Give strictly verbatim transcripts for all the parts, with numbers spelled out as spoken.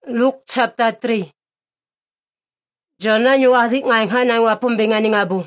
Luke chapter three. Jona nyu adik ngai hanang wapum bengani ngabu.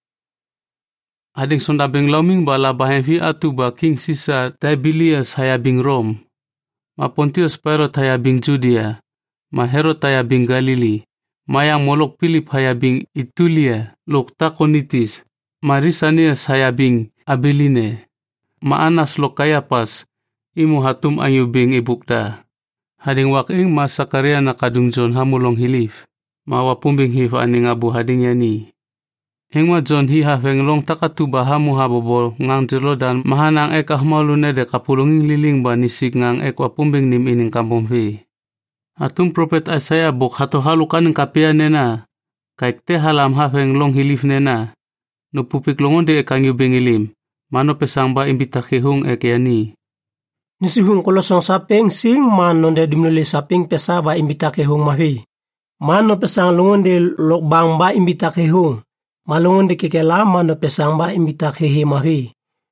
Ading sonda beng loming bala bahenvi atu ba king sisa Tiberius haya bing Rom. Ma Pontius Pilate haya bing Judea. Ma Herod haya bing Galili. Mayang molok Philip haya bing Itulia, lok Takonitis. Ma Risanias haya bing Abeline. Ma Anas lok Kayapas, imu hatum ayu bing ibukda. Hading waking ma Sakaria na kadung John hamulong hilif. Ma wapumbing hif aning abu hading yani. Hingma John hi hafeng long takatuba hamu habobol ngang jelo dan mahanang ek ahmalune de kapulunging liling ba nisik ngang ek wapumbing nim ining kampung fi. Atung prophet Isaiah bok hato halukan ng kapia nena. Kaik te halam hafeng long hilif nena. Nupupik longon de ekang yubing ilim. Mano pesang ba imbita kihung ek yani. Nisihung kolosong sapeng sing mano de dimnuli sapeng pesa ba imbita kihung mahi. Mano pesang longon de lok bang ba imbita kihung. Malungon de kekela mano pesang ba imbita kihi mahi.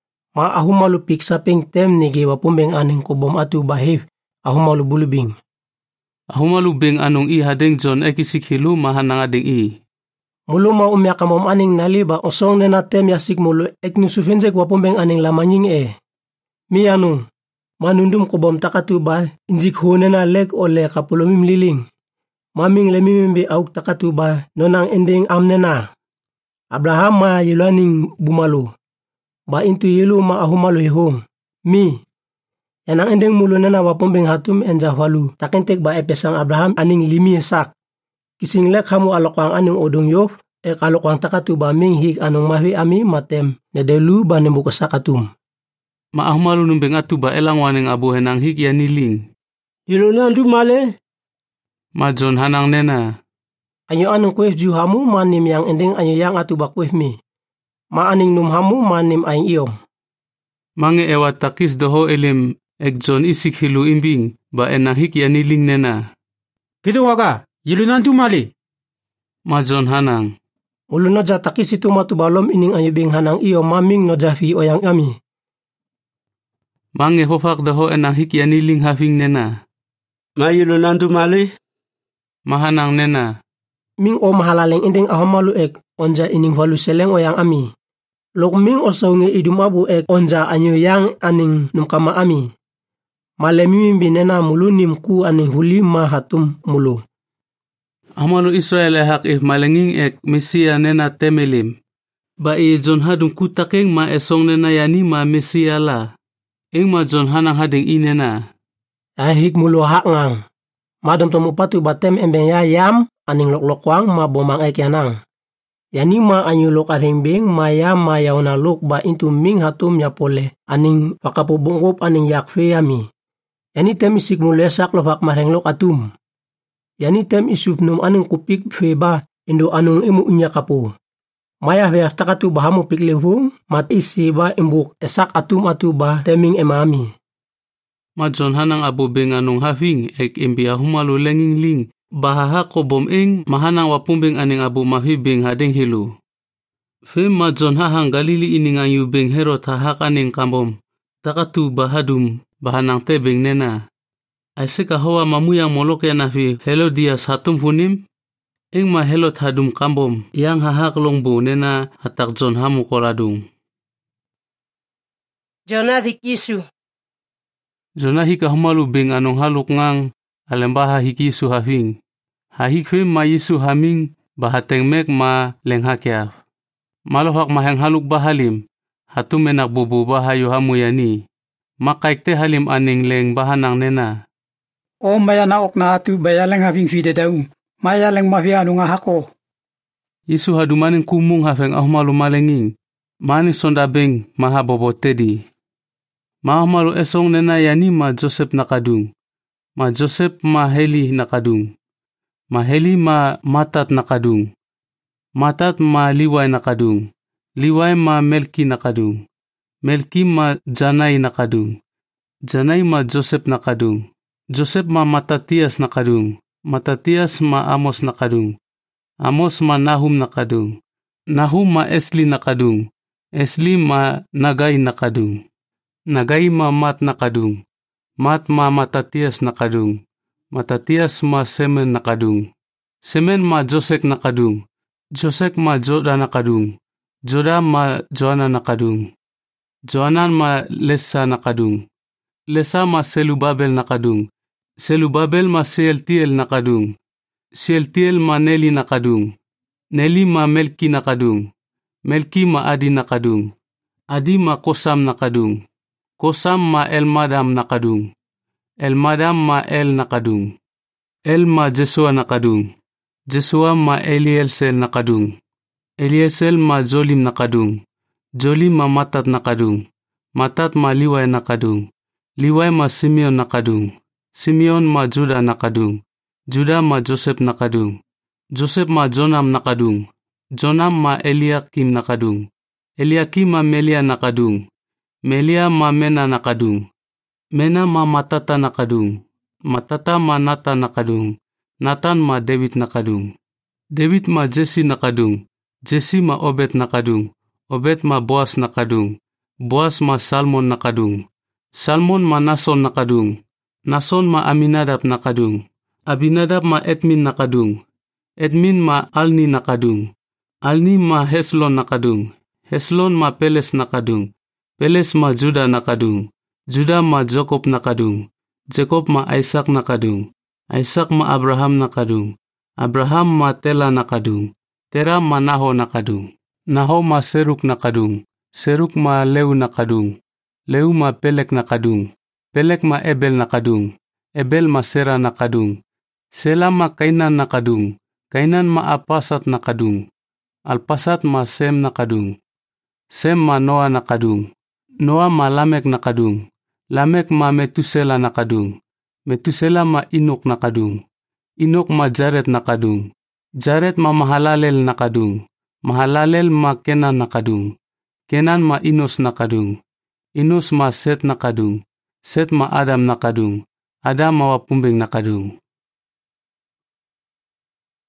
Ma ahumalu pik sapeng tem nigi wapumbing aning kubom atu bahif. Ahumalu bulubing. Ahumalu bing anong i hadeng John ekisik hilu mahanang adeng i. Mulu ma umya kamom aning naliba osong nena tem yasik mulu ek nusufenjek wapumbing aning lamanying e. Mi anong. Manundum kubom takatuba injik hunena leg ole kapulumim liling. Maming lemimimbi auk takatuba nonang ending amnena. Abraham ma yilaning bumalu. Ba intu yilu ma ahumalu hihong. Mi. Yanang ending mulu nena wapumbing hatum enja walu. Takentek ba epesang Abraham aning limi sak. Kising lek hamu alokwang aning odong yof. Ek alokwang takatuba ming hig anong mahi ami matem. Nedelu ba nembukasakatum. Ma ahumalu numbing atu ba elang waning abu henang hig yaniling. Yilu nandu male. Ma John hanang nena. Anyo anong kwef ju hamu manim yang ending anyo yang atu ba kwef mi. Ma aning num hamu manim aing iyom. Mange ewa takis doho elim ek John isik hilu imbing ba enang hig yaniling nena. Kido waga, yilu nandu male. Ma John hanang. Ulu noja takis itu matu balom ining anyo bing hanang iyo maming noja fi oyang ami. Mange hofak doho enang hig yaniling hafing nena. Ma yilu nandu male. Mahanang nena. Ming o mahalaleng ending ahamalu ek onja ining walu seleng oyang ami. Lok ming o saunge idum abu ek onja anyo yang aning numkama ami. Malemimimbi nena mulu nimku aning huli ma hatum mulu. Ahamalu Israel ehak if malenging ek Mesia nena temelim. Ba i John hadung kutakeng ma esong nena yani ma Mesia la. Ing ma John hanang hading inena. Ahik mulu hak ngang. Madam tomu patu batem embeng ya yam aning lok-lokwang ma bomang ek yanang. Yani ma anyu lok ahimbing ma yam ma yauna lok ba intu ming hatum ya pole aning pakapubungkop aning yakfe yami. Yani tem isik mulesak lofak mareng lok atum. Yani tem isup num aning kupik feba indo anung imu unya kapu. Maya veas takatu bahamu piklevung mat isi ba imbuk esak atum atu ba teming emami. Ma John hanang abu beng anong hafing ek imbi ahumalu lenging ling. Bahaha ko bom ing mahanang wapumbing aning abu mahibing hading hilu. Fem ma John hahang Galili ining ayu beng Herod hahak aning kambom. Takatu bahadum bahanang tebeng nena. Aiseka hawa mamuyang molok ya nafi Herodias hatum hunim. Ing ma Herod hadum kambom yang hahak longbo nena hatak John hamu koladung. Jona dikisu. Jona hika humalu beng anong haluk ngang alembaha hikisu hafing. Hahik fem ma Yesu haming bahateng mek ma lenghakyaf. Malohak maheng haluk bahalim. Hatum menak bubu bahayu hamu yani. Makaik te halim aning leng bahanang nena. O maya na ok na atu bayaleng having fide daw. Maya leng mafia anu nga hako. Yesu hadumaning kumung hafeng ahmalu malenging. Mani sonda beng maha bobo tedi. Maahmalu esong nena yani ma Joseph nakadung. Ma Joseph ma Heli nakadung. Ma Heli ma Matat nakadung. Matat ma Liway nakadung. Liway ma Melki nakadung. Melki ma Janay nakadung. Janay ma Joseph nakadung. Joseph ma Matatias nakadung. Matatias ma Amos nakadung. Amos ma Nahum nakadung. Nahum ma Esli nakadung. Esli ma Nagay nakadung. Nagay ma Mat nakadung. Mat ma Matatias nakadung. Matatias ma Semen nakadung. Semen ma Josek nakadung. Josek ma Joda nakadung. Joda ma Joana nakadung. Joanan ma Lesa nakadung. Lesa ma Selubabel nakadung. Selubabel ma Sealtiel nakadung. Sealtiel ma Neli nakadung. Neli ma Melki nakadung. Melki ma Adi nakadung. Adi ma Kosam nakadung. Kosam ma Elmadam nakadung. Elmadam ma El nakadung. El ma Jesua nakadung. Jesua ma Elielsel nakadung. Elielsel ma Jolim nakadung. Jolim ma Matat nakadung. Matat ma Liwai nakadung. Liwai ma Simeon nakadung. Simeon ma Juda nakadung. Juda ma Joseph nakadung. Joseph ma Jonam nakadung. Jonam ma Eliakim nakadung. Eliakim ma Melia nakadung. Melia ma Mena nakadung. Mena ma Matata nakadung. Matata ma Natan nakadung. Natan ma David nakadung. David ma Jesse nakadung. Jesse ma Obed nakadung. Obed ma Boas nakadung. Boas ma Salmon nakadung. Salmon ma Nason nakadung. Nason ma Aminadab nakadung. Abinadab ma Edmin nakadung. Edmin ma Alni nakadung. Alni ma Heslon nakadung. Heslon ma Peles nakadung. Peles ma Juda nakadung. Juda ma Jacob nakadung. Jacob ma Isaac nakadung. Isaac ma Abraham nakadung. Abraham ma Tela nakadung. Tera ma Naho nakadung. Naho ma Seruk nakadung. Seruk ma Leu nakadung. Leu ma Pelek nakadung. Pelek ma Ebel nakadung. Ebel ma Sera nakadung. Sela ma Kainan nakadung. Kainan ma Apasat nakadung. Alpasat ma Sem nakadung. Sem ma Noa nakadung. Noa ma Lamek nakadung. Lamek ma Metusela nakadung. Metusela ma Inok nakadung. Inok ma Jared nakadung. Jared ma Mahalalel nakadung. Mahalalel ma Kenan nakadung. Kenan ma Inos nakadung. Inos ma Set nakadung. Set ma Adam nakadung. Adam ma Wapumbeng nakadung.